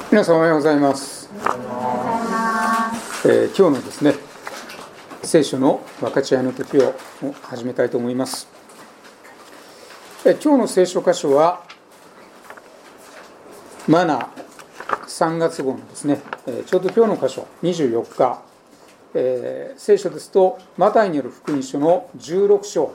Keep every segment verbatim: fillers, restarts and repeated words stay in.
皆さんおはようございます。えー、今日のですね聖書の分かち合いの時を始めたいと思います。えー、今日の聖書箇所はマナさんがつ号のですね、えー、ちょうど今日の箇所にじゅうよっか、えー、聖書ですとマタイによる福音書のじゅうろく章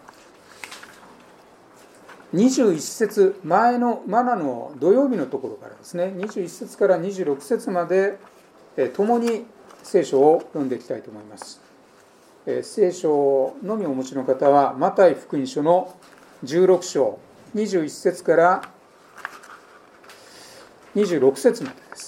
にじゅういち節、前のマナの土曜日のところからですね、にじゅういち節からにじゅうろく節まで共に聖書を読んでいきたいと思います。聖書のみお持ちの方はマタイ福音書のじゅうろく章にじゅういち節からにじゅうろく節までです。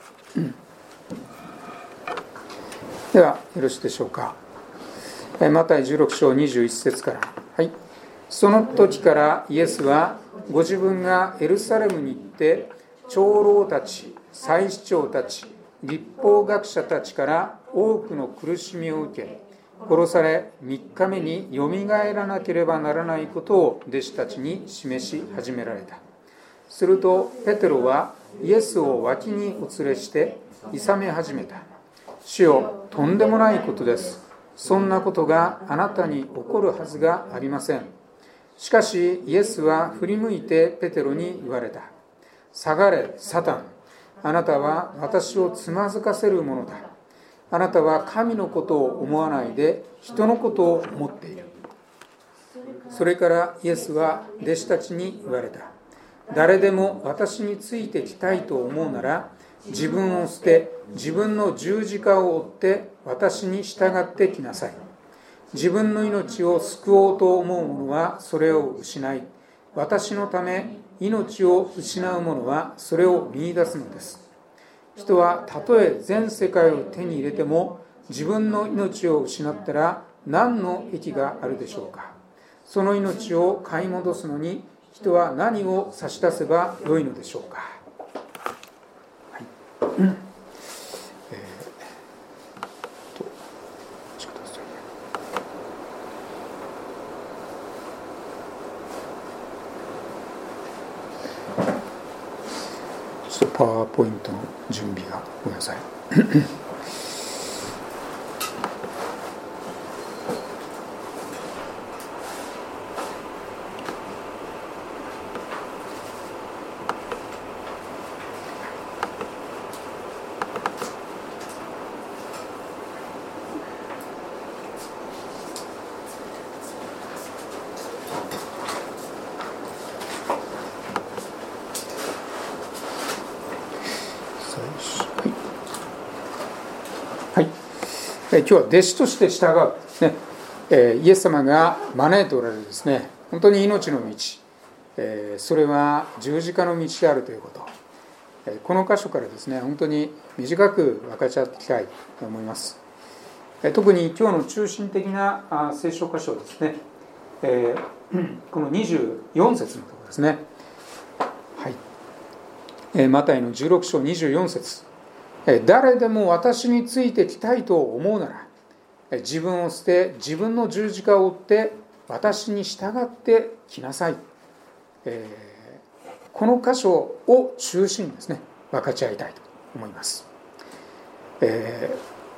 ではよろしいでしょうか。マタイじゅうろく章にじゅういち節から。はい。その時からイエスはご自分がエルサレムに行って長老たち、祭司長たち、律法学者たちから多くの苦しみを受け、殺されみっかめによみがえらなければならないことを弟子たちに示し始められた。するとペテロはイエスを脇にお連れして諌め始めた。主よ、とんでもないことです。そんなことがあなたに起こるはずがありません。しかしイエスは振り向いてペテロに言われた。下がれサタン、あなたは私をつまずかせるものだ。あなたは神のことを思わないで人のことを思っている。それからイエスは弟子たちに言われた。誰でも私についてきたいと思うなら、自分を捨て自分の十字架を追って私に従ってきなさい。自分の命を救おうと思う者はそれを失い、私のため命を失う者はそれを見出すのです。人はたとえ全世界を手に入れても自分の命を失ったら何の益があるでしょうか。その命を買い戻すのに人は何を差し出せばよいのでしょうか。はいうんパワーポイントの準備がごめんなさい。今日は弟子として従う、ねえー、イエス様が招いておられるですね、本当に命の道、えー、それは十字架の道であるということ、えー、この箇所からですね本当に短く分かち合っていきたいと思います。えー、特に今日の中心的なあ聖書箇所ですね、えー、このにじゅうよん節のところですね。はい、えー、マタイのじゅうろく章にじゅうよん節、誰でも私についてきたいと思うなら、自分を捨て自分の十字架を追って私に従ってきなさい。えー、この箇所を中心にですね分かち合いたいと思います。え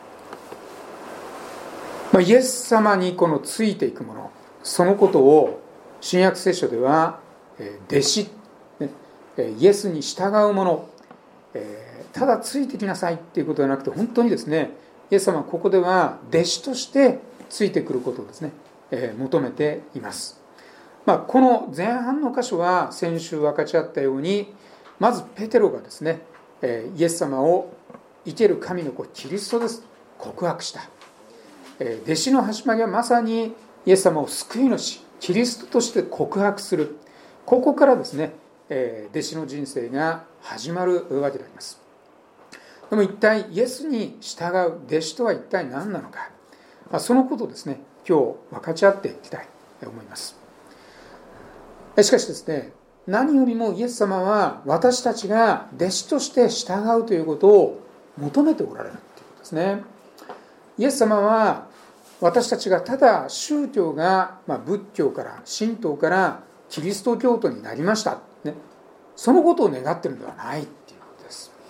ーまあ、イエス様にこのついていくもの、そのことを新約聖書では弟子、ね、イエスに従うもの、えーただついてきなさいっていうことではなくて、本当にですねイエス様はここでは弟子としてついてくることをですね、えー、求めています。まあ、この前半の箇所は先週分かち合ったように、まずペテロがですね、えー、イエス様を生ける神の子キリストです告白した、えー、弟子の始まりはまさにイエス様を救い主キリストとして告白する、ここからですね、えー、弟子の人生が始まるわけであります。でも一体イエスに従う弟子とは一体何なのか、そのことをですね今日分かち合っていきたいと思います。しかしですね、何よりもイエス様は私たちが弟子として従うということを求めておられるということですね。イエス様は私たちがただ宗教が、まあ、仏教から神道からキリスト教徒になりました、ね、そのことを願っているのではないっていうことです。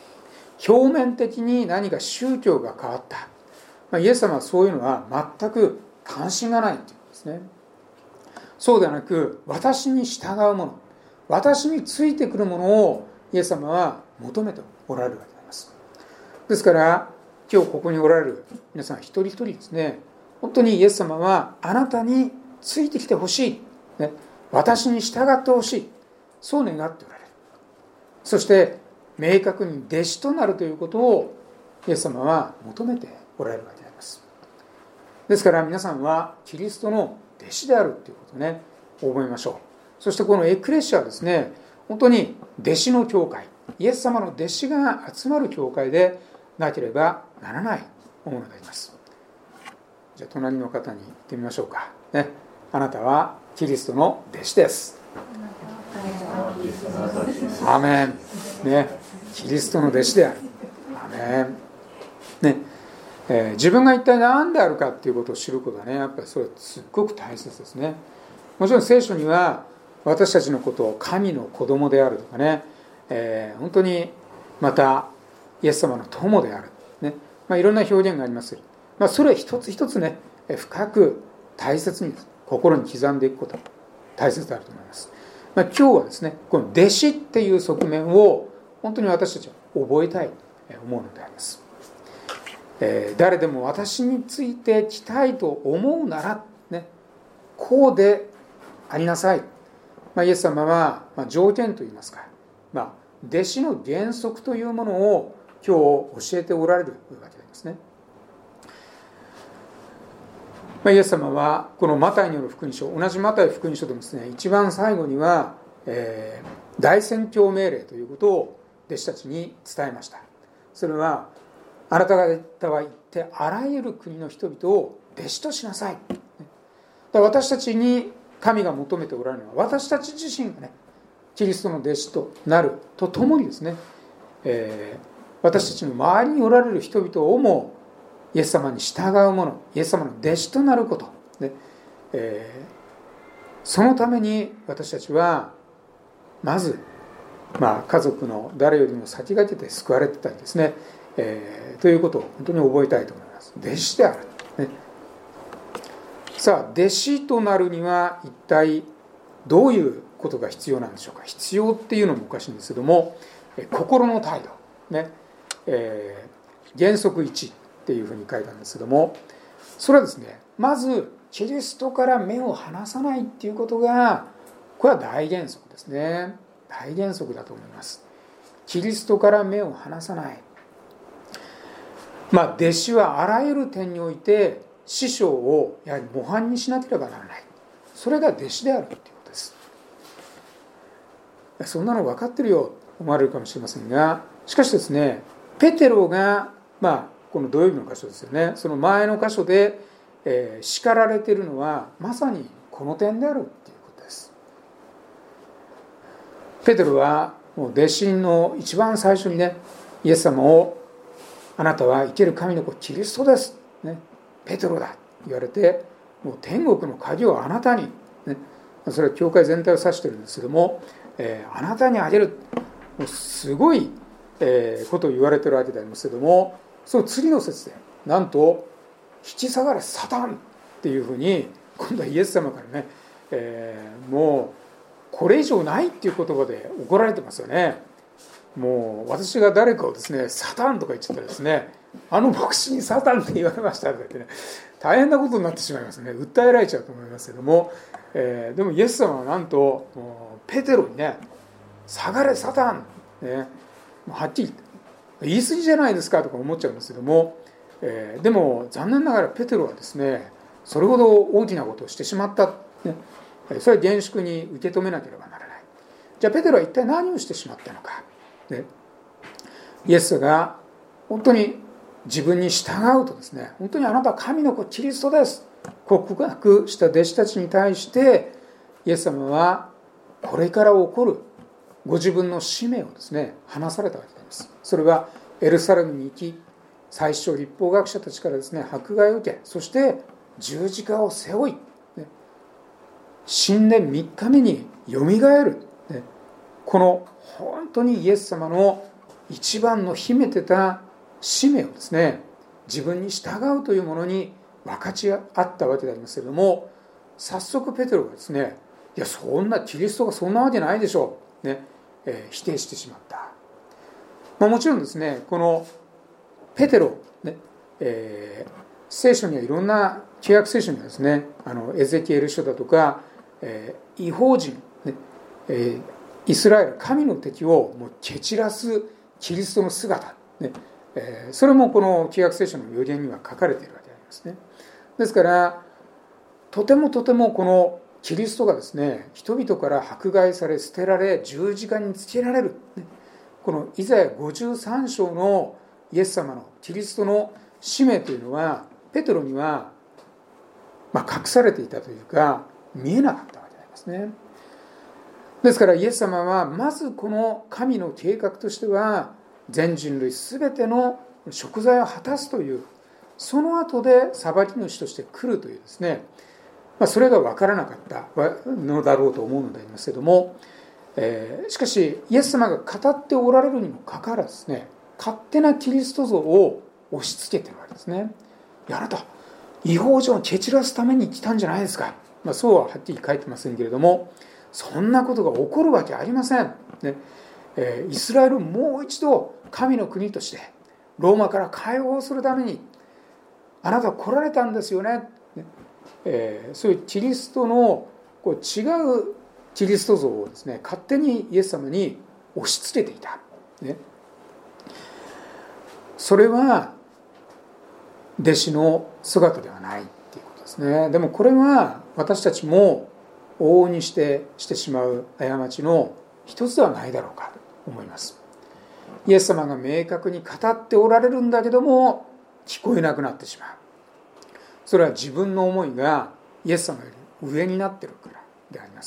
表面的に何か宗教が変わった、まあ、イエス様はそういうのは全く関心がないというんですね。そうではなく、私に従うもの、私についてくるものをイエス様は求めておられるわけであります。ですから今日ここにおられる皆さん一人一人ですね、本当にイエス様はあなたについてきてほしい、ね、私に従ってほしい、そう願っておられる。そして明確に弟子となるということをイエス様は求めておられるわけであります。ですから皆さんはキリストの弟子であるということをね、覚えましょう。そしてこのエクレシアはですね、本当に弟子の教会、イエス様の弟子が集まる教会でなければならないものであります。じゃあ隣の方に言ってみましょうか、ね、あなたはキリストの弟子です。アーメン、ね、キリストの弟子である。アーメン、ねえー、自分が一体何であるかということを知ることはね、やっぱりそれはすっごく大切ですね。もちろん聖書には私たちのことを神の子供であるとかね、えー、本当にまたイエス様の友である、ね、まあ、いろんな表現があります。まあ、それは一つ一つね、深く大切に心に刻んでいくこと大切であると思います。まあ、今日はですね、この弟子っていう側面を本当に私たちは覚えたいと思うのであります。えー、誰でも私についてきたいと思うなら、ね、こうでありなさい。まあ、イエス様は、まあ、条件といいますか、まあ、弟子の原則というものを今日教えておられるわけですね。まあ、イエス様はこのマタイによる福音書、同じマタイ福音書でもですね、一番最後には、えー、大宣教命令ということを弟子たちに伝えました。それは、あなた方は行ってあらゆる国の人々を弟子としなさい。だから私たちに神が求めておられるのは、私たち自身がね、キリストの弟子となるとともにですね、えー、私たちの周りにおられる人々をもイエス様に従うもの、イエス様の弟子となることで、えー、そのために私たちはまず、まあ、家族の誰よりも先駆けて救われてたりですね、えー、ということを本当に覚えたいと思います。弟子である、ね、さあ弟子となるには一体どういうことが必要なんでしょうか。必要っていうのもおかしいんですけども、心の態度、ねえー、原則いちっていうふうに書いたんですけども、それはですね、まずキリストから目を離さないっていうことが、これは大原則ですね。大原則だと思います。キリストから目を離さない。まあ弟子はあらゆる点において師匠をやはり模範にしなければならない。それが弟子であるということです。そんなの分かってるよと思われるかもしれませんが、しかしですね、ペテロが、まあ、この土曜日の箇所ですよね、その前の箇所で、えー、叱られているのはまさにこの点であるということです。ペテロはもう弟子の一番最初にね、イエス様を、あなたは生ける神の子キリストです、ね、ペテロだと言われて、もう天国の鍵をあなたに、ね、それは教会全体を指しているんですけども、えー、あなたにあげる、もうすごい、えー、ことを言われているわけでありますけども、その次の節でなんと引き下がれサタンっていうふうに今度はイエス様からね、えー、もうこれ以上ないっていう言葉で怒られてますよね。もう私が誰かをですね、サタンとか言っちゃったらですね、あの牧師にサタンって言われましたとか言ってね、大変なことになってしまいますね。訴えられちゃうと思いますけども、えー、でもイエス様はなんともうペテロにね、下がれサタン、ね、はっきり言い過ぎじゃないですかとか思っちゃうんですけども、えー、でも残念ながらペテロはですね、それほど大きなことをしてしまった、ね、それは厳粛に受け止めなければならない。じゃあペテロは一体何をしてしまったのか、ね、イエスが本当に自分に従うとですね、本当にあなたは神の子キリストです告白した弟子たちに対してイエス様はこれから起こるご自分の使命をですね、話されたわけです。それはエルサレムに行き、最初律法学者たちからですね、迫害を受け、そして十字架を背負い、ね、死んでみっかめによみがえる、ね、この本当にイエス様の一番の秘めてた使命をですね、自分に従うというものに分かち合ったわけでありますけれども、早速ペテロがですね、いやそんなキリストがそんなわけないでしょう、ねえー、否定してしまった。まあ、もちろんですね、このペテロ、ねえー、聖書にはいろんな旧約聖書にはですね、あのエゼキエル書だとか、えー、異邦人、ねえー、イスラエル神の敵をもう蹴散らすキリストの姿、ねえー、それもこの旧約聖書の予言には書かれているわけでありますね。ですからとてもとてもこのキリストがですね、人々から迫害され捨てられ十字架につけられる、ね、このイザヤごじゅうさん章のイエス様のキリストの使命というのはペテロにはまあ隠されていたというか見えなかったわけでありますね。ですからイエス様はまずこの神の計画としては全人類すべての贖罪を果たすという、その後で裁き主として来るというですね、まあ、それが分からなかったのだろうと思うのでありますけれども、えー、しかしイエス様が語っておられるにもかかわらずですね、勝手なキリスト像を押し付けてるわけですね。いやあなた異邦人を蹴散らすために来たんじゃないですか、まあ、そうははっきり書いてませんけれども、そんなことが起こるわけありません、ねえー、イスラエルをもう一度神の国としてローマから解放するためにあなたは来られたんですよね、ねえー、そういうキリストのこう違うキリスト像をですね、勝手にイエス様に押し付けていた、ね、それは弟子の姿ではないっていうことですね。でもこれは私たちも往々にしてしてしまう過ちの一つではないだろうかと思います。イエス様が明確に語っておられるんだけども聞こえなくなってしまう。それは自分の思いがイエス様より上になっているからであります。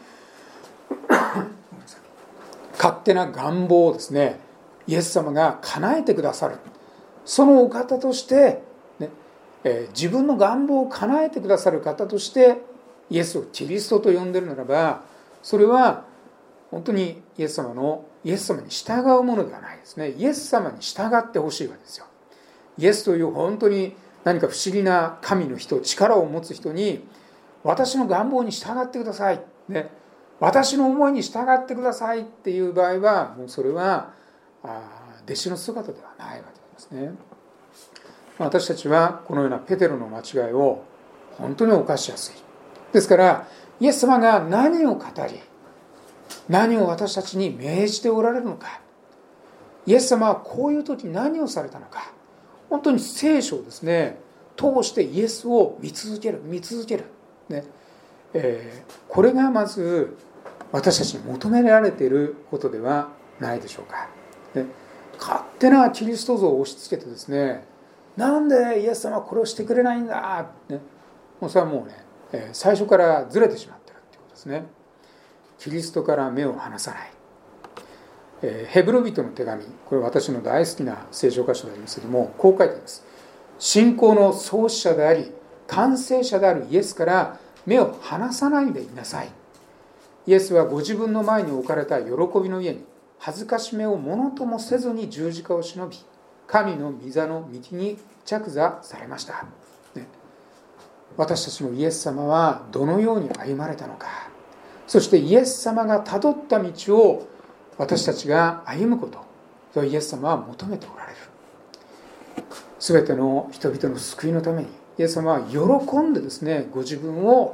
勝手な願望をですね、イエス様が叶えてくださる、そのお方として、ねえー、自分の願望を叶えてくださる方としてイエスをキリストと呼んでいるならば、それは本当にイエス様のイエス様に従うものではないですね。イエス様に従ってほしいわけですよ。イエスという本当に何か不思議な神の人、力を持つ人に私の願望に従ってください、ね、私の思いに従ってくださいっていう場合はもうそれはあ弟子の姿ではないわけですね。私たちはこのようなペテロの間違いを本当に犯しやすい。ですからイエス様が何を語り何を私たちに命じておられるのか、イエス様はこういう時何をされたのか、本当に聖書をですね通してイエスを見続ける見続ける、ねえー、これがまず私たちに求められていることではないでしょうか、ね、勝手なキリスト像を押し付けてですね、なんでイエス様はこれをしてくれないんだ、ね、もうそれはもうね、えー、最初からずれてしまっているということですね。キリストから目を離さない、えー、ヘブル人の手紙、これ私の大好きな聖書箇所でありますけれども、こう書いてあります。信仰の創始者であり完成者であるイエスから目を離さないでいなさい。イエスはご自分の前に置かれた喜びの家に恥ずかしめをものともせずに十字架を忍び、神の御座の道に着座されました、ね、私たちのイエス様はどのように歩まれたのか、そしてイエス様がたどった道を私たちが歩むこと、それをイエス様は求めておられる。すべての人々の救いのためにイエス様は喜んでですね、ご自分を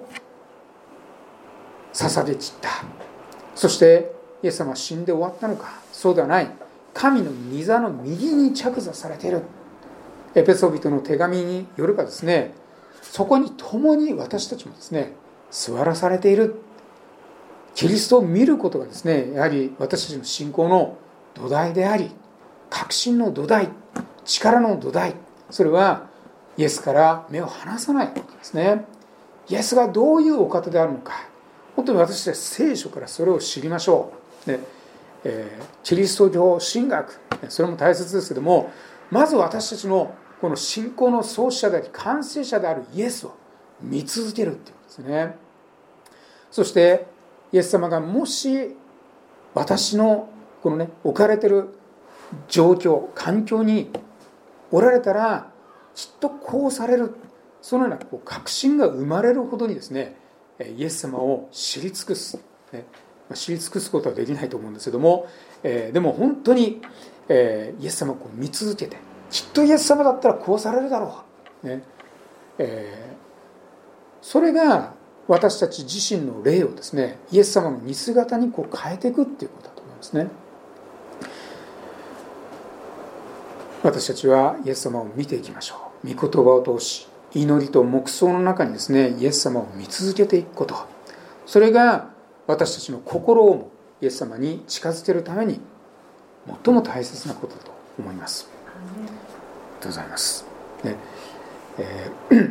捧げ散った。そしてイエス様は死んで終わったのか、そうではない。神の御座の右に着座されている。エペソビトの手紙によればですね、そこに共に私たちもですね座らされている。キリストを見ることがですね、やはり私たちの信仰の土台であり、確信の土台、力の土台、それはイエスから目を離さないことですね。イエスがどういうお方であるのか、本当に私たち聖書からそれを知りましょう、ねえー、キリスト教神学、それも大切ですけども、まず私たちのこの信仰の創始者であり完成者であるイエスを見続けるということですね。そしてイエス様がもし私のこのね置かれている状況環境におられたらきっとこうされる、そのようなこう確信が生まれるほどにですね、イエス様を知り尽くす、ね、知り尽くすことはできないと思うんですけども、えー、でも本当に、えー、イエス様をこう見続けて、きっとイエス様だったらこうされるだろう、ねえー、それが私たち自身の霊をですね、イエス様の似姿にこう変えていくっていうことだと思いますね。私たちはイエス様を見ていきましょう。御言葉を通し、祈りと黙想の中にですね、イエス様を見続けていくこと、それが私たちの心をもイエス様に近づけるために最も大切なことだと思います。ありがとうございます、ねえー、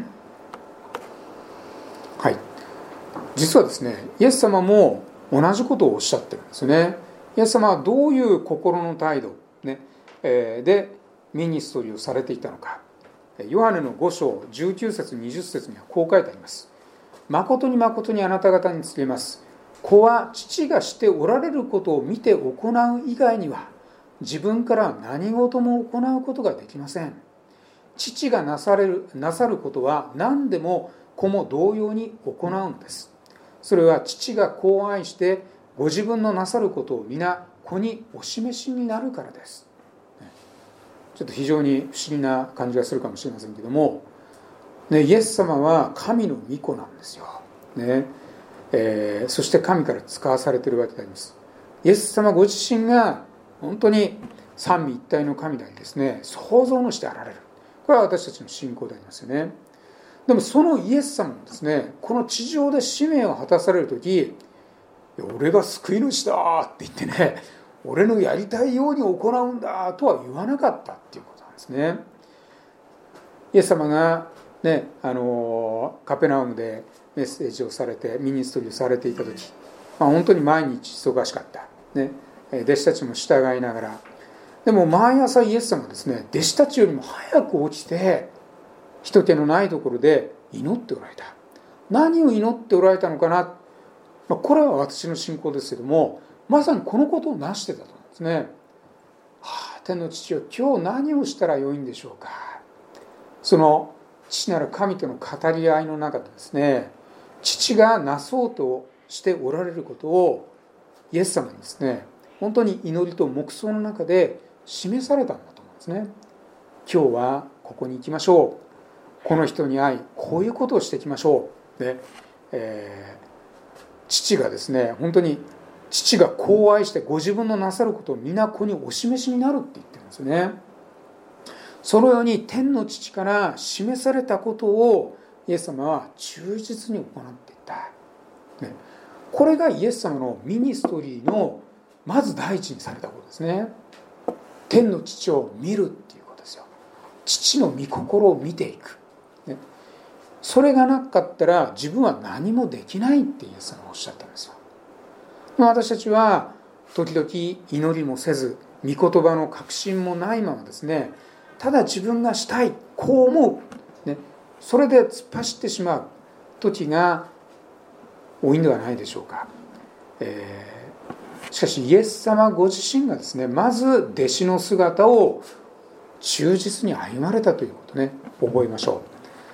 はい実はですね、イエス様も同じことをおっしゃってるんですよね。イエス様はどういう心の態度、ねえー、でミニストリーをされていたのか、ヨハネのご章じゅうきゅう節にじゅっ節にはこう書いてあります。誠に誠にあなた方に告げます。子は父がしておられることを見て行う以外には自分から何事も行うことができません。父がなされる、なさることは何でも子も同様に行うのです。それは父が子を愛してご自分のなさることを皆子にお示しになるからです。ちょっと非常に不思議な感じがするかもしれませんけども、ね、イエス様は神の御子なんですよ、ねえー、そして神から使わされているわけであります。イエス様ご自身が本当に三位一体の神でありですね、創造のしてあられる。これは私たちの信仰でありますよね。でもそのイエス様もですね、この地上で使命を果たされるとき、俺が救い主だって言ってね、俺のやりたいように行うんだとは言わなかったっていうことなんですね。イエス様が、ね、あのカペナウムでメッセージをされてミニストリーをされていた時、まあ、本当に毎日忙しかった、ね、弟子たちも従いながら、でも毎朝イエス様はですね、弟子たちよりも早く起きて人気のないところで祈っておられた。何を祈っておられたのかな、まあ、これは私の信仰ですけども、まさにこのことを成してたと思うんですね。はあ、天の父よ、今日何をしたらよいんでしょうか。その父なる神との語り合いの中でですね、父がなそうとしておられることをイエス様にですね、本当に祈りと黙想の中で示されたんだと思うんですね。今日はここに行きましょう、この人に会いこういうことをしていきましょう、で、えー、父がですね、本当に父が子を愛してご自分のなさることを皆子にお示しになるって言ってるんですよね。そのように天の父から示されたことをイエス様は忠実に行っていった、ね、これがイエス様のミニストリーのまず第一にされたことですね。天の父を見るっていうことですよ。父の御心を見ていく、ね、それがなかったら自分は何もできないってイエス様はおっしゃったんですよ。私たちは時々祈りもせず、御言葉の確信もないままですね、ただ自分がしたい、こう思う、ね、それで突っ走ってしまう時が多いんではないでしょうか。えー、しかしイエス様ご自身がですね、まず弟子の姿を忠実に歩まれたということね、覚えましょう。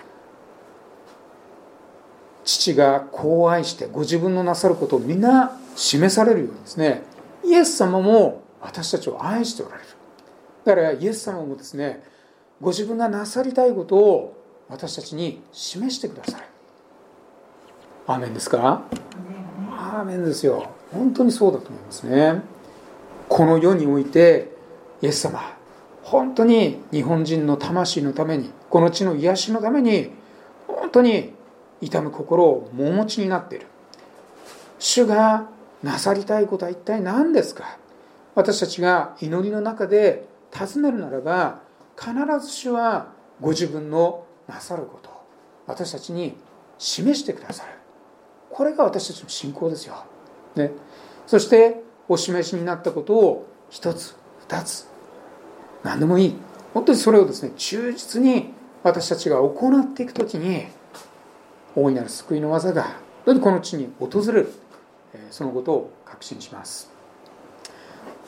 父が子を愛してご自分のなさることを皆示されるようにですね、イエス様も私たちを愛しておられる。だからイエス様もですね、ご自分がなさりたいことを私たちに示してください。アーメンですか？アーメンですよ。本当にそうだと思いますね。この世においてイエス様、本当に日本人の魂のために、この地の癒しのために本当に痛む心をお持ちになっている。主がなさりたいことは一体何ですか？私たちが祈りの中で尋ねるならば、必ず主はご自分のなさることを私たちに示してくださる。これが私たちの信仰ですよ、ね、そしてお示しになったことを一つ二つ何でもいい、本当にそれをですね、忠実に私たちが行っていくときに、大いなる救いの技がこの地に訪れる、そのことを確信します。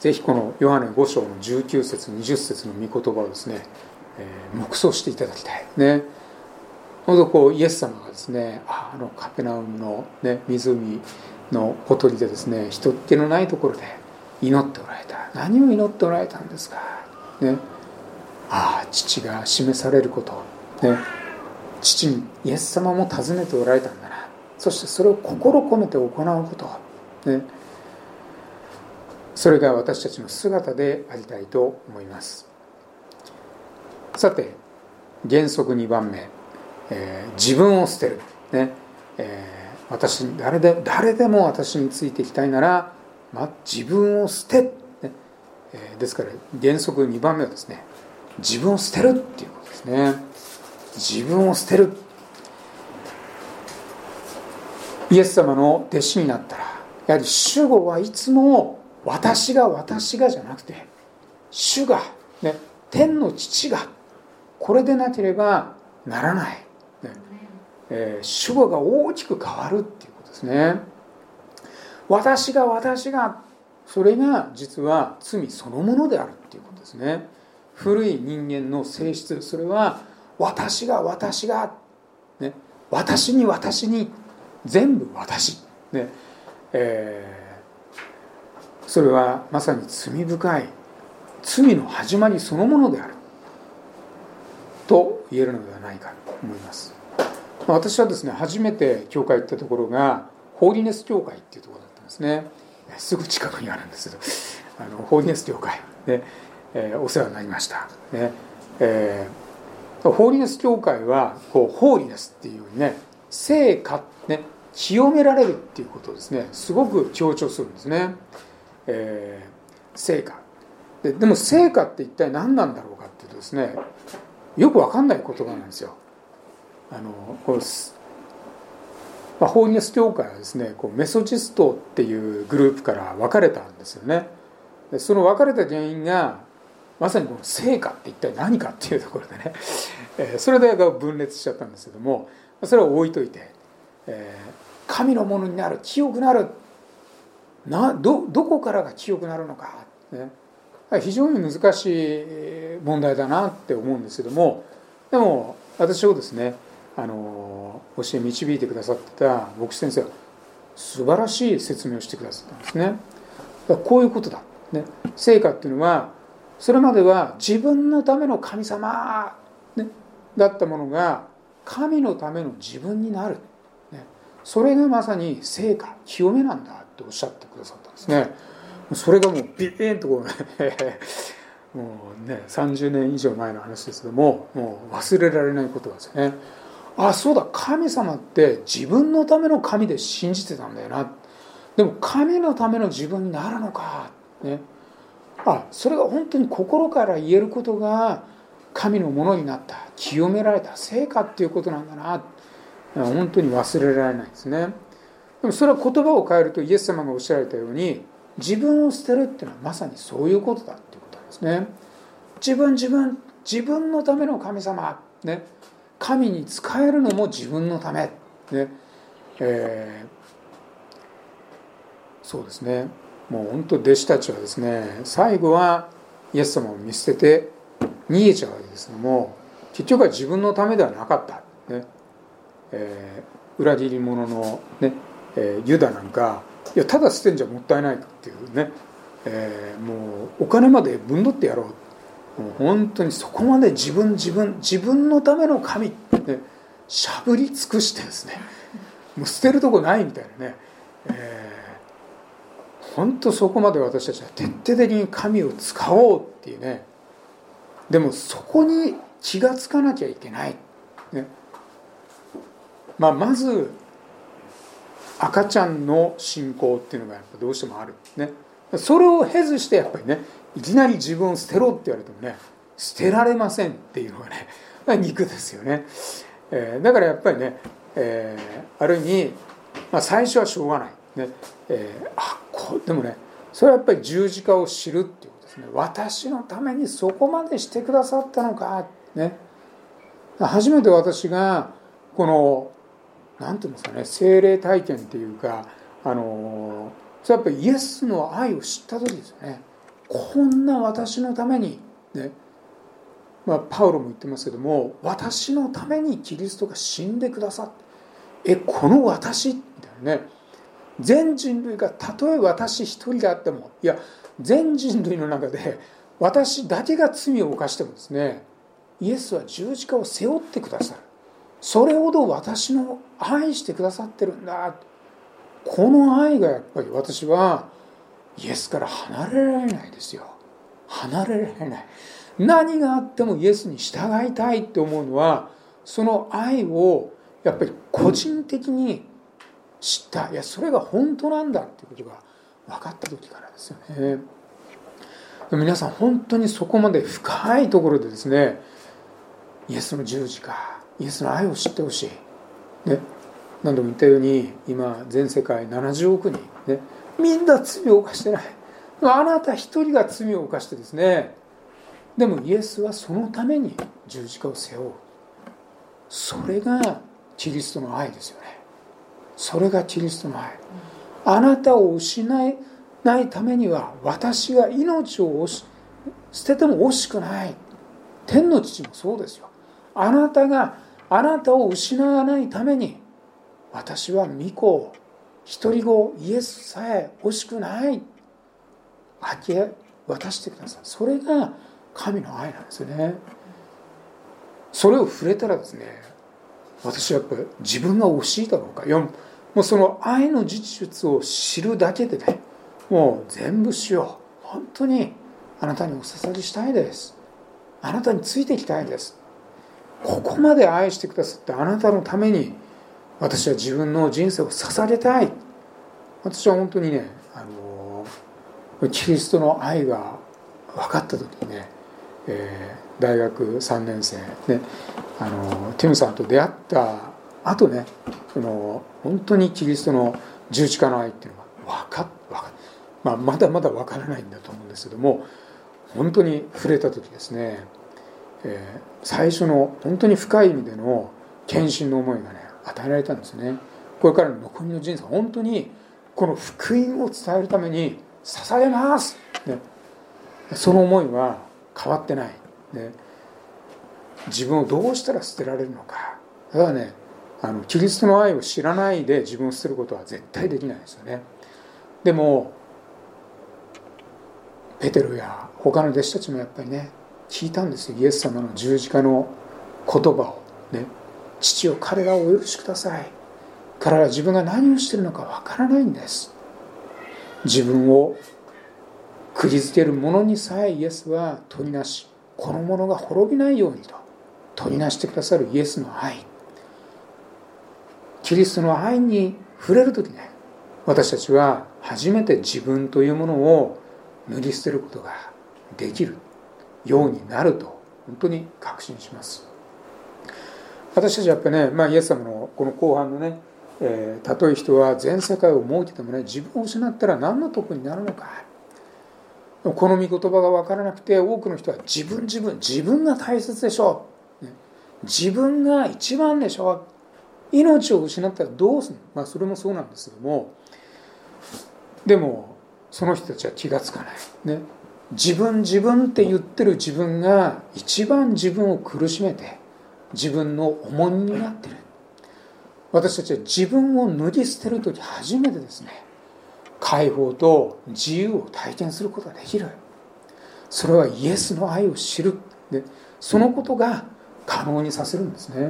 ぜひこのヨハネご章のじゅうきゅう節にじゅっ節の御言葉をですね、えー、黙想していただきたいね。ほんとこうイエス様がですね、ああのカペナウムの、ね、湖のほとりでですね、人っ気のないところで祈っておられた。何を祈っておられたんですか、ね、ああ父が示されること、ね、父にイエス様も尋ねておられたんだな、そしてそれを心込めて行うこと、ね、それが私たちの姿でありたいと思います。さて原則にばんめ、えー、自分を捨てる、ねえー、私誰で誰でも私についていきたいなら、まあ、自分を捨て、ねえー、ですから原則にばんめはですね、自分を捨てるっていうことですね。自分を捨てる。イエス様の弟子になったら、やはり主語はいつも私が私がじゃなくて、主が、ね、天の父が、これでなければならない、ねえー、主語が大きく変わるっていうことですね。私が私が、それが実は罪そのものであるっていうことですね。古い人間の性質、それは私が私が、ね、私に私に全部私、ねえー、それはまさに罪深い罪の始まりそのものであると言えるのではないかと思います。私はですね、初めて教会行ったところがホーリネス教会っていうところだったんですね。すぐ近くにあるんですけど、あのホーリネス教会で、えー、お世話になりました、ねえー、ホーリネス教会はこうホーリネスっていうようにね、聖歌、ね、清められるっていうことをですね、すごく強調するんですね、えー、聖歌 で, でも聖歌って一体何なんだろうかっていうとですね、よく分かんない言葉なんですよ。あのこう、まあ、ホーリネス教会はですね、こうメソジストっていうグループから分かれたんですよね。でその分かれた原因がまさにこの聖歌って一体何かっていうところでね、えー、それで分裂しちゃったんですけども、それは置いといて、えー、神のものになる、清くなるな ど, どこからが清くなるのか、ね、非常に難しい問題だなって思うんですけども、でも私をですね、あの教え導いてくださった牧師先生は素晴らしい説明をしてくださったんですね。だからこういうことだ、ね、聖歌っていうのはそれまでは自分のための神様、ね、だったものが神のための自分になる、ね、それがまさに聖歌、清めなんだとおっしゃってくださったんですね。それがもうビーンとこうねもうねさんじゅうねん以上前の話ですけども、もう忘れられないことですね。あ、そうだ、神様って自分のための神で信じてたんだよな。でも神のための自分になるのか、ね、あ、それが本当に心から言えることが神のものになった、清められた聖歌っていうことなんだな。本当に忘れられないですね。でもそれは言葉を変えるとイエス様がおっしゃられたように、自分を捨てるっていうのはまさにそういうことだっていうことなんですね。自分自分自分のための神様、ね、神に仕えるのも自分のため、ねえー、そうですね。もう本当弟子たちはですね、最後はイエス様を見捨てて逃げちゃうわけですけども、結局は自分のためではなかった、ねえー、裏切り者の、ねえー、ユダなんか、いやただ捨てんじゃもったいないっていうね、えー、もうお金まで分取ってやろう、もう本当にそこまで自分自分自分のための神ってしゃぶり尽くしてですね、もう捨てるとこないみたいなね、えー、本当そこまで私たちは徹底的に神を使おうっていうね。でもそこに気がつかなきゃいけない、ね、まあ、まず赤ちゃんの信仰っていうのがやっぱどうしてもある、ね、それを経ずしてやっぱりね、いきなり自分を捨てろって言われてもね、捨てられませんっていうのがね肉ですよね、えー、だからやっぱりね、えー、ある意味、まあ、最初はしょうがない、ねえー、あこうでもね、それはやっぱり十字架を知るっていうことですね。私のためにそこまでしてくださったのか、ね、初めて私がこのなんていうんですかね、聖霊体験っていうか、あのそれはやっぱりイエスの愛を知った時ですよね。 こんな私のためにね、まあ、パウロも言ってますけども、私のためにキリストが死んでくださって、えこの私みたいなね、全人類がたとえ私一人であっても、いや全人類の中で私だけが罪を犯してもですね、イエスは十字架を背負ってくださる。それほど私の愛してくださってるんだ。この愛がやっぱり私はイエスから離れられないですよ。離れられない。何があってもイエスに従いたいって思うのは、その愛をやっぱり個人的に知った、いやそれが本当なんだっていうことが分かった時からですよね。で皆さん本当にそこまで深いところでですね、イエスの十字架、イエスの愛を知ってほしい、ね、何度も言ったように今全世界ななじゅうおくにん、ね、みんな罪を犯してない。あなた一人が罪を犯してですね、でもイエスはそのために十字架を背負う。それがキリストの愛ですよね。それがキリストの愛。あなたを失えないためには私が命を捨てても惜しくない。天の父もそうですよ。あなたがあなたを失わないために私は御子、一人子イエスさえ惜しくない。明け渡してください。それが神の愛なんですよね。それを触れたらですね、私はやっぱり自分が惜しいだろうか、いやもうその愛の実術を知るだけでね、もう全部しよう、本当にあなたにお捧げしたいです、あなたについていきたいです、ここまで愛してくださってあなたのために私は自分の人生を捧げたい。私は本当にね、あのキリストの愛が分かった時にね、えー、大学さんねん生、ね、あのティムさんと出会った後ね、その本当にキリストの十字架の愛っていうのが分かっ分かっ、まあ、まだまだ分からないんだと思うんですけども、本当に触れた時ですね、えー、最初の本当に深い意味での献身の思いがね与えられたんですね。これからの残りの人生、本当にこの福音を伝えるために捧げます、ね、その思いは変わってない、ね、自分をどうしたら捨てられるのか。だからね、あのキリストの愛を知らないで自分を捨てることは絶対できないですよね。でもペテロや他の弟子たちもやっぱりね聞いたんですよ。イエス様の十字架の言葉をね、父よ彼らをお許しください、彼らは自分が何をしているのかわからないんです。自分をくぎづける者にさえイエスは取りなし、この者が滅びないようにと取りなしてくださるイエスの愛、キリストの愛に触れるときね、私たちは初めて自分というものを脱ぎ捨てることができるようになると本当に確信します。私たちはやっぱりね、まあ、イエス様のこの後半のね、えー、たとえ人は全世界を設けてもね、自分を失ったら何の得になるのか。この御言葉が分からなくて、多くの人は自分自分自分が大切でしょう、ね、自分が一番でしょう、命を失ったらどうするの、まあ、それもそうなんですけども、でもその人たちは気がつかない、ね、自分自分って言ってる自分が一番自分を苦しめて自分の重荷になっている。私たちは自分を脱ぎ捨てるとき初めてですね、解放と自由を体験することができる。それはイエスの愛を知る、でそのことが可能にさせるんですね。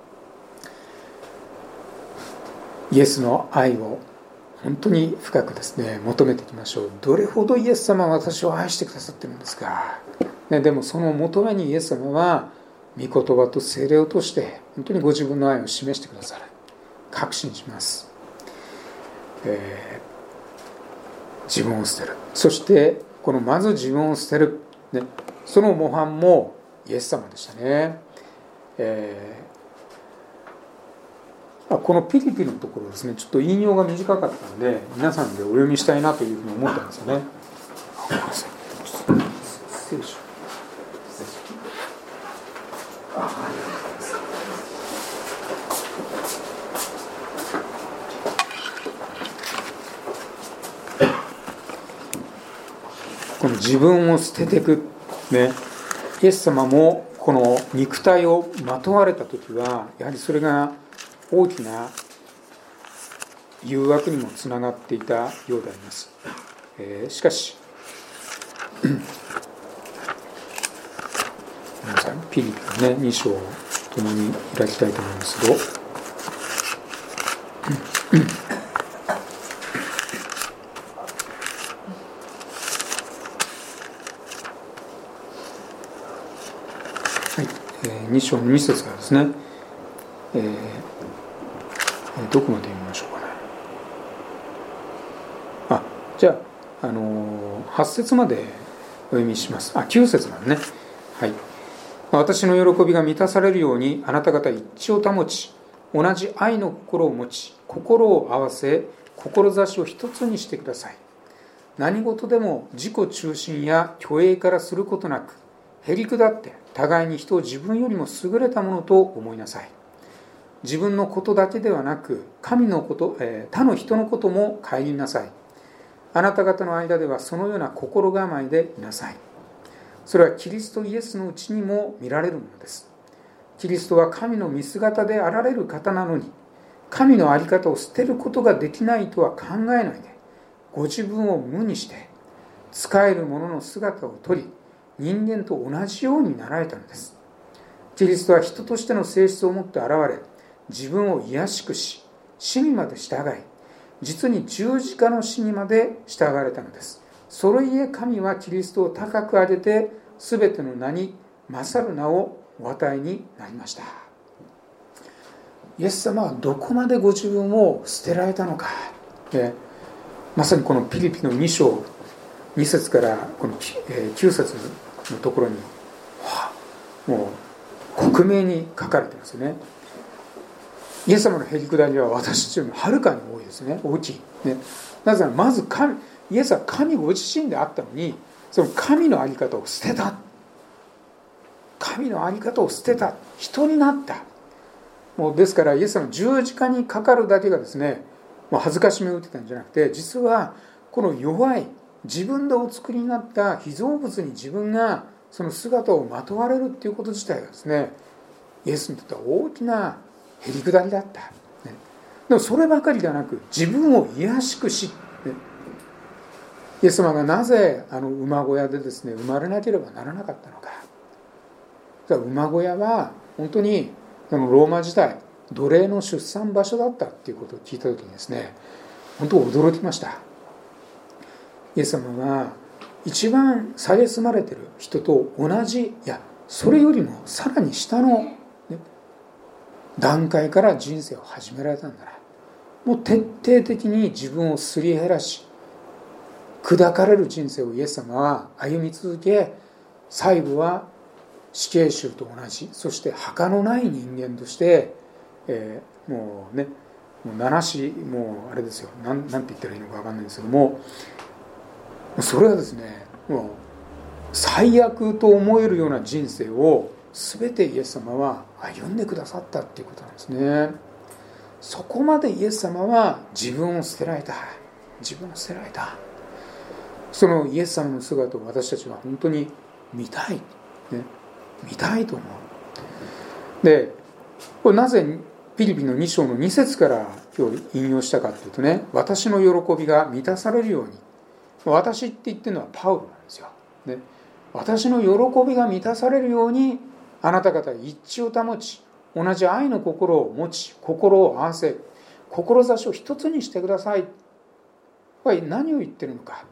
イエスの愛を本当に深くですね求めていきましょう。どれほどイエス様は私を愛してくださっているんですか、ね、でもその求めにイエス様は御言葉と聖霊を通して本当にご自分の愛を示してくださる。確信します、えー、自分を捨てる。そしてこのまず自分を捨てる、ね、その模範もイエス様でしたね、えー、あこのピリピのところですね、ちょっと引用が短かったので皆さんでお読みしたいなというふうに思ったんですよね。あ、ごめんなさい、失礼します。この自分を捨てていく、ね、イエス様もこの肉体をまとわれた時はやはりそれが大きな誘惑にもつながっていたようであります。えー、しかし皆さんピリピのねに章を共に開きたいと思いますけど、はい、えー、に章のに節からですね、えー、どこまで読みましょうかね。あ、じゃあ、あのー、はち節までお読みします。あ、きゅう節までね。はい。私の喜びが満たされるようにあなた方一致を保ち、同じ愛の心を持ち、心を合わせ、志を一つにしてください。何事でも自己中心や虚栄からすることなく、へり下って互いに人を自分よりも優れたものと思いなさい。自分のことだけではなく、神のこと、えー、他の人のことも顧みなさい。あなた方の間ではそのような心構えでいなさい。それはキリストイエスのうちにも見られるものです。キリストは神の見姿であられる方なのに、神の在り方を捨てることができないとは考えないで、ご自分を無にして、仕える者の姿をとり、人間と同じようになられたのです。キリストは人としての性質を持って現れ、自分を卑しくし、死にまで従い、実に十字架の死にまで従われたのです。それゆえ神はキリストを高く上げて、すべての名に勝る名をお与えになりました。イエス様はどこまでご自分を捨てられたのか。でまさにこのピリピのに章に節からこのきゅう節のところにもう克明に書かれてますよね。イエス様のへりくだりは私たちよりもはるかに多いですね。大きい、ね、なぜならまず神イエスは神ご自身であったのに、その神の在り方を捨てた。神の在り方を捨てた。人になった。もうですからイエス様の十字架にかかるだけがですね、もう恥ずかしめを受けたんじゃなくて、実はこの弱い自分でお作りになった被造物に自分がその姿をまとわれるっていうこと自体がですね、イエスにとっては大きなへりくだりだった。ね、でもそればかりではなく、自分を卑しくし、ね、イエス様がなぜあの馬小屋でですね生まれなければならなかったのか。馬小屋は本当にあのローマ時代奴隷の出産場所だったっていうことを聞いた時にですね、本当驚きました。イエス様は一番蔑まれている人と同じ、いやそれよりもさらに下の、ね、段階から人生を始められたんだな。もう徹底的に自分をすり減らし砕かれる人生をイエス様は歩み続け、最後は死刑囚と同じ、そして墓のない人間として、えー、もうねもう七死、もうあれですよ、なん、なんて言ったらいいのか分かんないんですけども、それはですねもう最悪と思えるような人生を全てイエス様は歩んでくださったっていうことなんですね。そこまでイエス様は自分を捨てられた。自分を捨てられた。そのイエス様の姿を私たちは本当に見たい、ね、見たいと思う。で、これなぜピリピのに章のに節から今日引用したかというとね、私の喜びが満たされるように、私って言ってるのはパウロなんですよ、ね、私の喜びが満たされるようにあなた方一致を保ち、同じ愛の心を持ち、心を合わせ、志を一つにしてください。これ何を言ってるのか。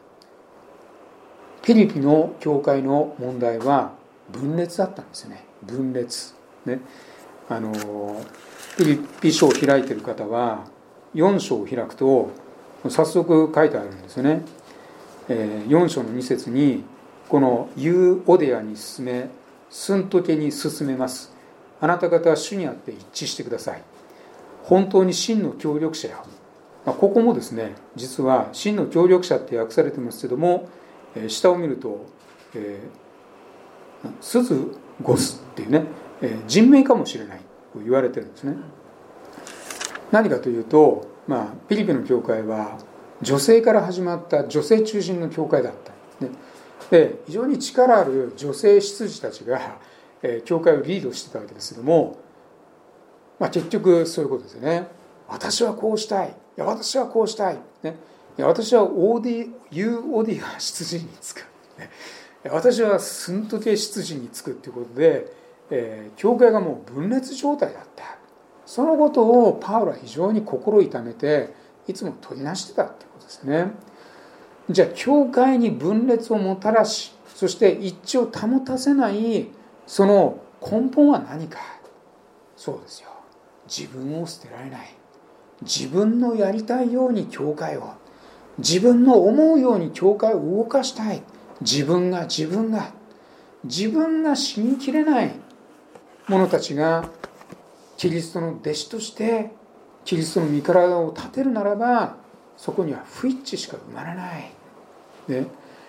ピリピの教会の問題は分裂だったんですよね。分裂、ね、あのピリピ書を開いている方はよん章を開くと早速書いてあるんですよね。よん章のに節に、このユーオデアに進め、スントケに進めます。あなた方は主にあって一致してください。本当に真の協力者よ。ここもですね、実は真の協力者って訳されてますけども、下を見ると、えー、スズゴスっていうね、人名かもしれないと言われてるんですね。何かというと、まあ、ピリピの教会は女性から始まった女性中心の教会だった、ね、 で非常に力ある女性執事たちが、えー、教会をリードしてたわけですけども、まあ、結局そういうことですよね。私はこうしたい、いや私はこうしたい、ね、いや私はオーディユー・オディが執事につく、ね、私はスントテ執事につくということで、えー、教会がもう分裂状態だった。そのことをパウロは非常に心痛めていつも取りなしてたということですね。じゃあ教会に分裂をもたらし、そして一致を保たせないその根本は何か。そうですよ、自分を捨てられない、自分のやりたいように教会を、自分の思うように教会を動かしたい、自分が自分が自分が死にきれない者たちがキリストの弟子としてキリストの御体を立てるならば、そこには不一致しか生まれない、ね、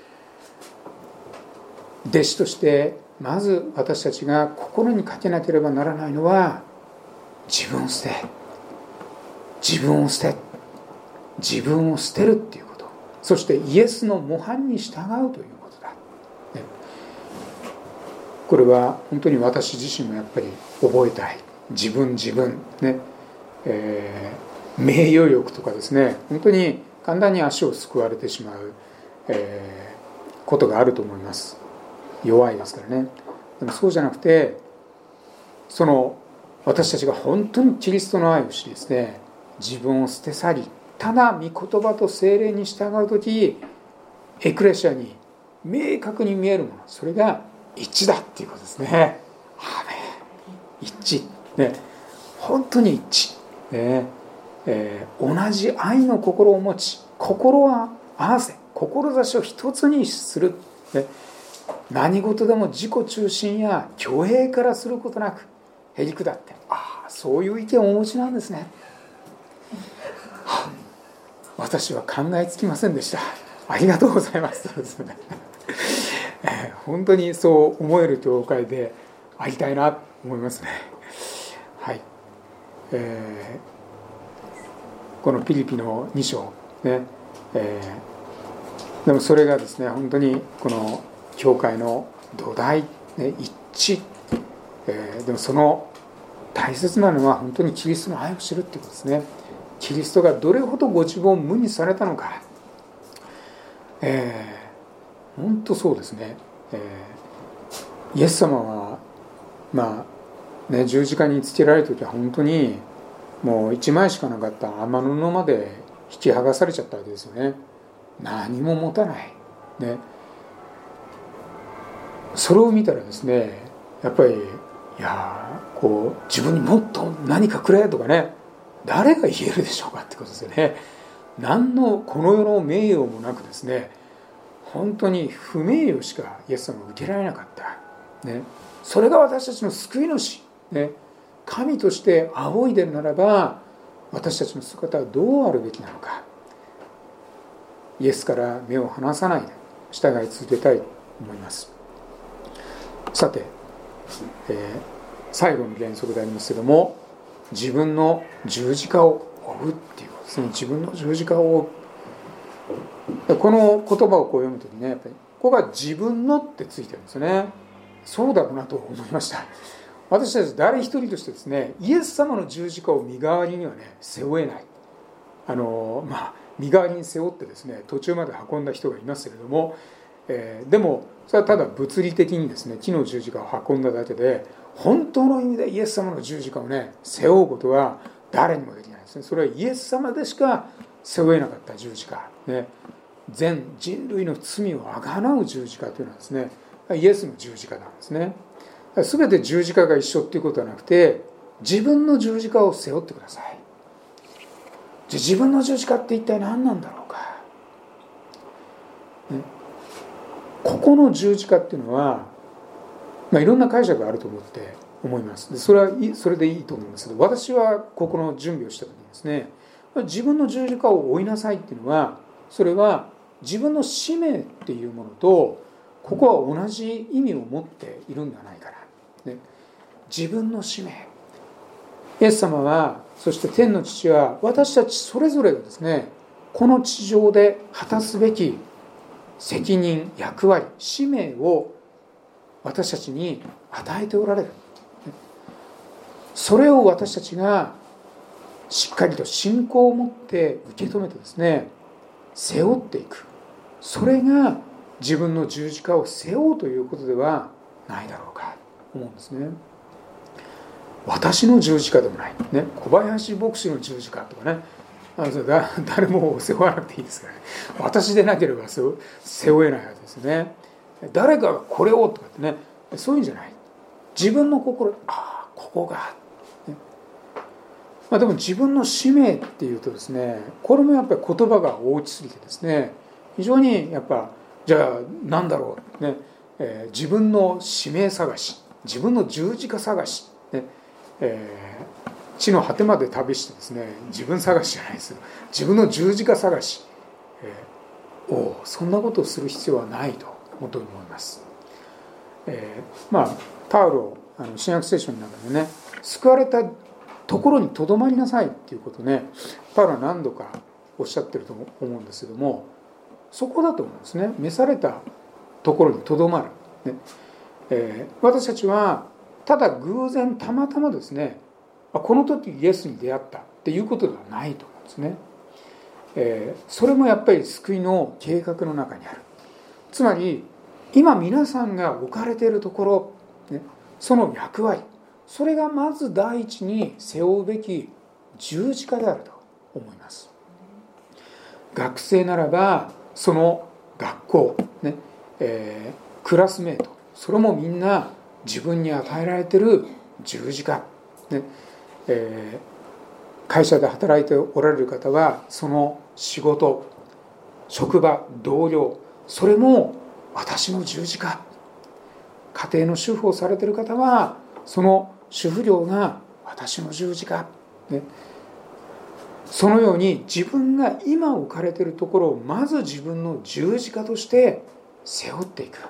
弟子としてまず私たちが心にかけなければならないのは、自分を捨て自分を捨て自分を捨てるっていうこと、そしてイエスの模範に従うということだ、ね、これは本当に私自身もやっぱり覚えたい。自分自分ね、えー、名誉欲とかですね、本当に簡単に足をすくわれてしまう、えー、ことがあると思います。弱いですからね。でもそうじゃなくて、その私たちが本当にキリストの愛を知りですね、自分を捨て去り、ただ御言葉と聖霊に従うとき、エクレシアに明確に見えるもの、それが一致だっていうことですね。アーメン。一致、ね、本当に一致、ねえー、同じ愛の心を持ち、心は合わせ、志を一つにする、ね、何事でも自己中心や虚栄からすることなくへり下って、ああそういう意見をお持ちなんですね。私は考えつきませんでした。ありがとうございます本当にそう思える教会でありたいなと思いますね。はい、えー、このピリピのに章ね、えー、でもそれがですね、本当にこの教会の土台、ね、一致、えー、でもその大切なのは本当にキリストの愛を知るっていうことですね。キリストがどれほどご自分を無にされたのか、えー、本当そうですね、えー、イエス様はまあね、十字架につけられる時は本当にもう一枚しかなかった天布まで引き剥がされちゃったわけですよね。何も持たない、ね、それを見たらですね、やっぱりいやこう自分にもっと何かくれとかね、誰が言えるでしょうかってことですよね。何のこの世の名誉もなくですね、本当に不名誉しかイエス様は受けられなかった、ね、それが私たちの救い主、ね、神として仰いでるならば、私たちの姿はどうあるべきなのか。イエスから目を離さないで従い続けたいと思います。さて、えー、最後の原則でありますけども、自分の十字架を追うっていうことですね。自分の十字架を追う。この言葉をこう読むときね、やっぱりここが自分のってついてるんですよね。そうだろうなと思いました。私たち誰一人としてですね、イエス様の十字架を身代わりにはね背負えない。あのまあ身代わりに背負ってですね、途中まで運んだ人がいますけれども、えー、でもそれはただ物理的にですね、木の十字架を運んだだけで、本当の意味でイエス様の十字架をね背負うことは誰にもできないですね。それはイエス様でしか背負えなかった十字架、ね、全人類の罪をあがなう十字架というのはですね、イエスの十字架なんですね。全て十字架が一緒っていうことはなくて、自分の十字架を背負ってください。じゃあ自分の十字架って一体何なんだろうか、ね、ここの十字架っていうのは、まあ、いろんな解釈があると思って思います。でそれはそれでいいと思うんですけど、私はここの準備をした時にですね、自分の十字架を追いなさいっていうのは、それは自分の使命っていうものとここは同じ意味を持っているんではないかな、ね、自分の使命、イエス様は、そして天の父は、私たちそれぞれがですね、この地上で果たすべき責任、役割、使命を私たちに与えておられる。それを私たちがしっかりと信仰を持って受け止めてですね、背負っていく。それが自分の十字架を背負うということではないだろうかと思うんですね。私の十字架でもない、ね、小林牧師の十字架とかね、あのだ誰も背負わなくていいですからね。私でなければ背負えないわけですね。誰かがこれをとかってね、そういうんじゃない。自分の心、ああここが、ね、まあ、でも自分の使命っていうとですね、これもやっぱり言葉が大きすぎてですね、非常にやっぱじゃあ何だろう、ねえー、自分の使命探し、自分の十字架探し、ねえー、地の果てまで旅してですね、自分探しじゃないですよ、自分の十字架探し、えー、おそんなことをする必要はないと本当に思います。えー、まあパウロ、あの新約聖書の中でね、救われたところにとどまりなさいっていうことをね、パウロは何度かおっしゃってると思うんですけども、そこだと思うんですね。召されたところにとどまる、ねえー、私たちはただ偶然たまたまですね、この時イエスに出会ったっていうことではないと思うんですね。えー、それもやっぱり救いの計画の中にある。つまり今皆さんが置かれているところ、ね、その役割、それがまず第一に背負うべき十字架であると思います。学生ならばその学校、ねえー、クラスメート、それもみんな自分に与えられている十字架、ねえー、会社で働いておられる方はその仕事、職場、同僚、それも私の十字架。家庭の主婦をされている方はその主婦業が私の十字架、ね、そのように自分が今置かれているところをまず自分の十字架として背負っていく。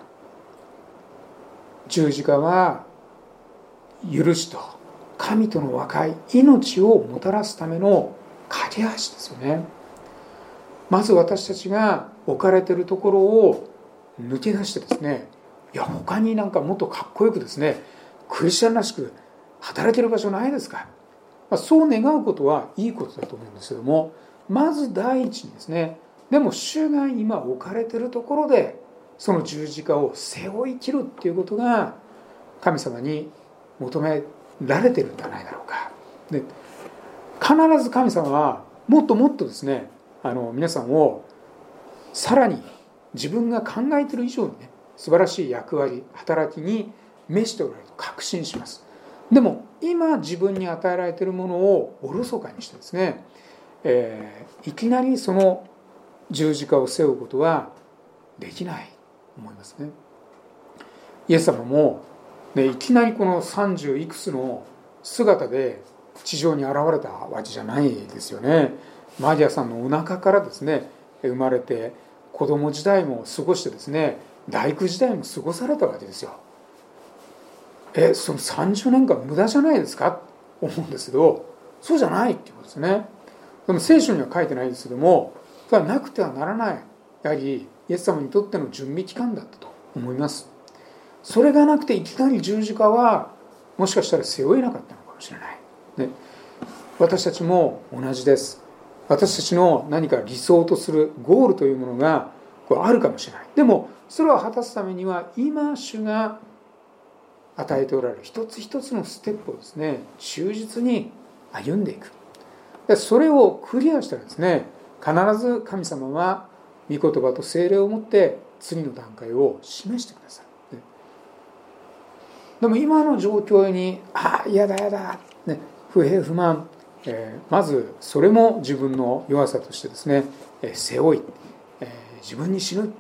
十字架は許しと神との和解、命をもたらすための架け橋ですよね。まず私たちが置かれているところを抜け出してですね、いや他になんかもっとかっこよくですね、クリスチャンらしく働ける場所ないですか。まあ、そう願うことはいいことだと思うんですけども、まず第一にですね、でも主が今置かれているところでその十字架を背負い切るっていうことが神様に求められているんじゃないだろうか。で、必ず神様はもっともっとですね、あの皆さんをさらに自分が考えている以上にね、素晴らしい役割、働きに召しておられると確信します。でも今自分に与えられているものをおろそかにしてですね、えー、いきなりその十字架を背負うことはできないと思いますね。イエス様も、ね、いきなりこのさんじゅういくつの姿で地上に現れたわけじゃないですよね。マリアさんのお腹からですね生まれて、子供時代も過ごしてですね、大工時代も過ごされたわけですよ。えそのさんじゅうねんかん無駄じゃないですかと思うんですけど、そうじゃないっていうことですね。でも聖書には書いてないですけども、それはなくてはならない、やはりイエス様にとっての準備期間だったと思います。それがなくていきなり十字架はもしかしたら背負えなかったのかもしれない、ね、私たちも同じです。私たちの何か理想とするゴールというものがあるかもしれない。でもそれを果たすためには今主が与えておられる一つ一つのステップをですね、忠実に歩んでいく。でそれをクリアしたらですね、必ず神様は御言葉と聖霊をもって次の段階を示してくださる。でも今の状況にああ嫌だ嫌だ、ね、不平不満、えー、まずそれも自分の弱さとしてですね、えー、背負い、えー、自分に死ぬ、ね、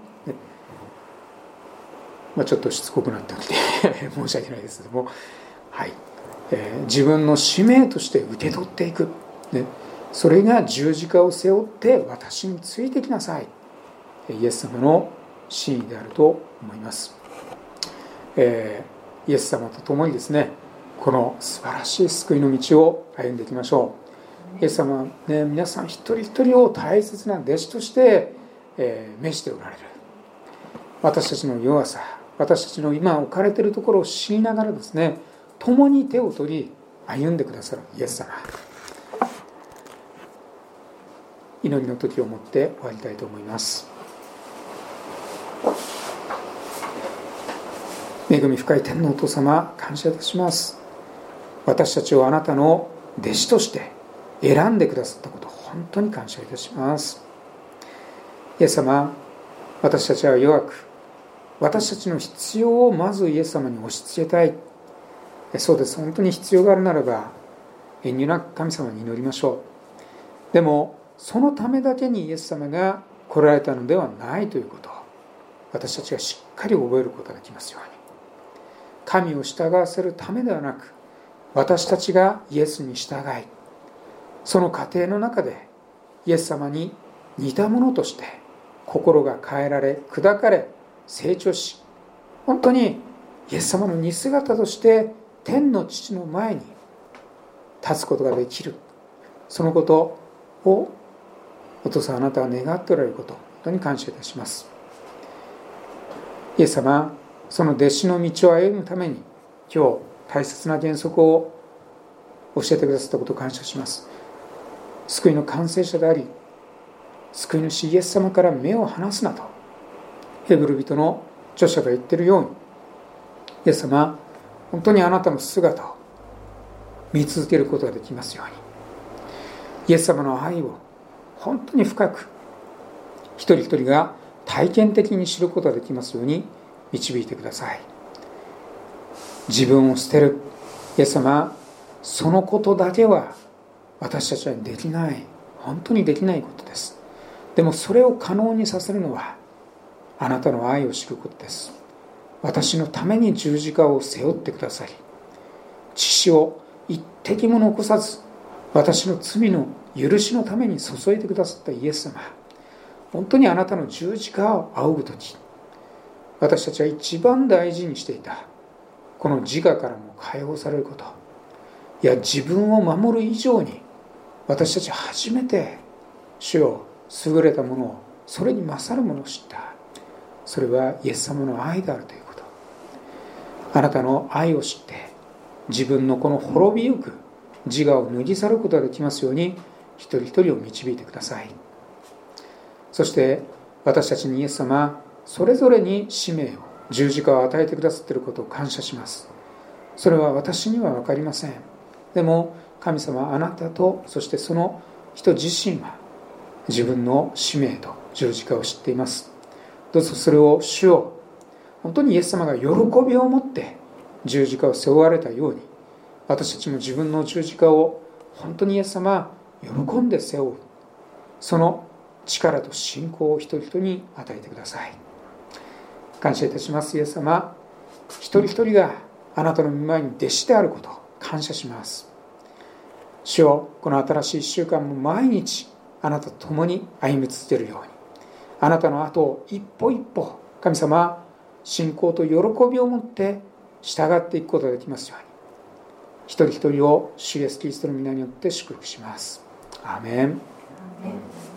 まあ、ちょっとしつこくなったので申し訳ないですけども、はい、えー、自分の使命として受け取っていく、ね、それが十字架を背負って私についてきなさい、イエス様の真意であると思います。えーイエス様と共にですね、この素晴らしい救いの道を歩んでいきましょう。イエス様は、ね、皆さん一人一人を大切な弟子として、えー、召しておられる。 私たちの弱さ、私たちの今置かれているところを知りながらですね、共に手を取り歩んでくださるイエス様、祈りの時をもって終わりたいと思います。恵み深い天のお父様、感謝いたします。私たちをあなたの弟子として選んでくださったこと、本当に感謝いたします。イエス様、私たちは弱く、私たちの必要をまずイエス様に押し付けたい。そうです、本当に必要があるならば遠慮なく神様に祈りましょう。でもそのためだけにイエス様が来られたのではないということを私たちがしっかり覚えることができますように。神を従わせるためではなく、私たちがイエスに従い、その過程の中でイエス様に似たものとして心が変えられ、砕かれ、成長し、本当にイエス様の似姿として天の父の前に立つことができる、そのことをお父さん、あなたは願っておられること、本当に感謝いたします。イエス様、その弟子の道を歩むために今日大切な原則を教えてくださったことを感謝します。救いの完成者であり、救い主イエス様から目を離すなとヘブル人の著者が言っているように、イエス様、本当にあなたの姿を見続けることができますように、イエス様の愛を本当に深く一人一人が体験的に知ることができますように導いてください。自分を捨てる、イエス様、そのことだけは私たちはできない、本当にできないことです。でもそれを可能にさせるのはあなたの愛を知ることです。私のために十字架を背負ってくださり、血潮を一滴も残さず私の罪の許しのために注いでくださったイエス様、本当にあなたの十字架を仰ぐとき、私たちは一番大事にしていたこの自我からも解放されること、いや自分を守る以上に私たちは初めて主よ、優れたものを、それに勝るものを知った。それはイエス様の愛であるということ。あなたの愛を知って自分のこの滅びゆく自我を脱ぎ去ることができますように、一人一人を導いてください。そして私たちにイエス様、それぞれに使命を、十字架を与えてくださっていることを感謝します。それは私には分かりません。でも神様、あなたと、そしてその人自身は自分の使命と十字架を知っています。どうぞそれを主を、本当にイエス様が喜びを持って十字架を背負われたように、私たちも自分の十字架を本当にイエス様喜んで背負う、その力と信仰を一人一人に与えてください。感謝いたします。イエス様、一人一人があなたの御前に弟子であることを感謝します。主よ、この新しいいっしゅうかんも毎日あなたと共に歩み続けるように、あなたの後を一歩一歩、神様、信仰と喜びを持って従っていくことができますように、一人一人を主イエスキリストの皆によって祝福します。アーメン。アーメン。